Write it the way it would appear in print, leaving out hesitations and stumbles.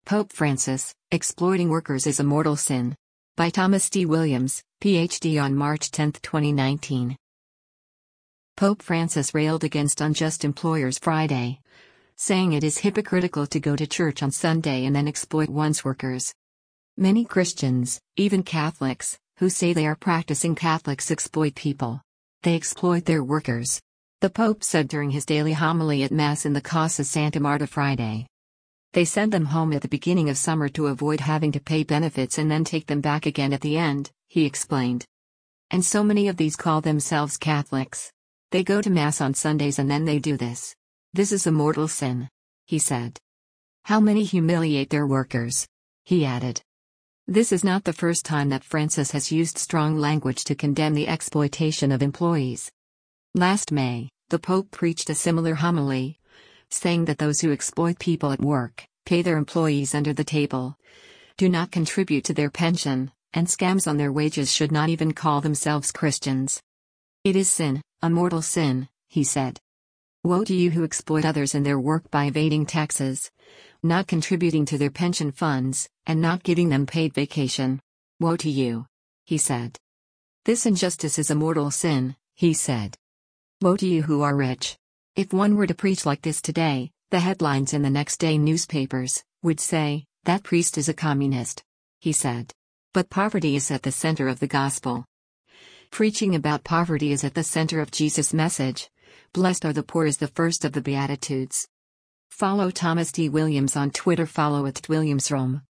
Pope Francis, Exploiting Workers is a Mortal Sin. By Thomas D. Williams, Ph.D. on March 10, 2019. Pope Francis railed against unjust employers Friday, saying it is hypocritical to go to church on Sunday and then exploit one's workers. Many Christians, even Catholics, who say they are practicing Catholics exploit people. They exploit their workers. The Pope said during his daily homily at Mass in the Casa Santa Marta Friday. They send them home at the beginning of summer to avoid having to pay benefits and then take them back again at the end, he explained. And so many of these call themselves Catholics. They go to Mass on Sundays and then they do this. This is a mortal sin, he said. How many humiliate their workers? He added. This is not the first time that Francis has used strong language to condemn the exploitation of employees. Last May, the Pope preached a similar homily, saying that those who exploit people at work, pay their employees under the table, do not contribute to their pension, and scams on their wages should not even call themselves Christians. It is sin, a mortal sin, he said. Woe to you who exploit others in their work by evading taxes, not contributing to their pension funds, and not giving them paid vacation. Woe to you, he said. This injustice is a mortal sin, he said. Woe to you who are rich. If one were to preach like this today, the headlines in the next day newspapers would say, that priest is a communist, he said. But poverty is at the center of the gospel. Preaching about poverty is at the center of Jesus' message. Blessed are the poor is the first of the Beatitudes. Follow Thomas D. Williams on Twitter. Follow @WilliamsRome.